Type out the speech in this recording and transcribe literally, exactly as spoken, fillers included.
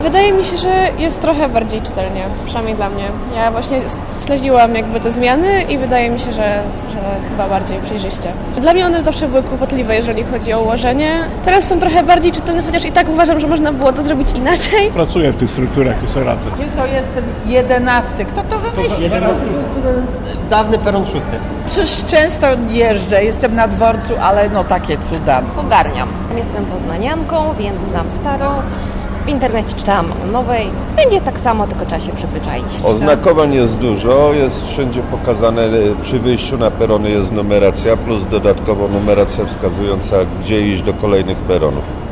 Wydaje mi się, że jest trochę bardziej czytelnie, przynajmniej dla mnie. Ja właśnie śledziłam jakby te zmiany i wydaje mi się, że, że chyba bardziej przejrzyście. Dla mnie one zawsze były kłopotliwe, jeżeli chodzi o ułożenie. Teraz są trochę bardziej czytelne, chociaż i tak uważam, że można było to zrobić inaczej. Pracuję w tych strukturach, tu sobie radzę. Gdzie to jest ten jedenasty? Kto to wymyślił? jedenasty to jest ten dawny peron szósty. Przecież często jeżdżę, jestem na dworcu, ale no takie cuda. Ogarniam. Jestem poznanianką, więc znam starą. W internecie czytałam o nowej. Będzie tak samo, tylko trzeba się przyzwyczaić. Oznakowań jest dużo, jest wszędzie pokazane, przy wyjściu na perony jest numeracja, plus dodatkowo numeracja wskazująca, gdzie iść do kolejnych peronów.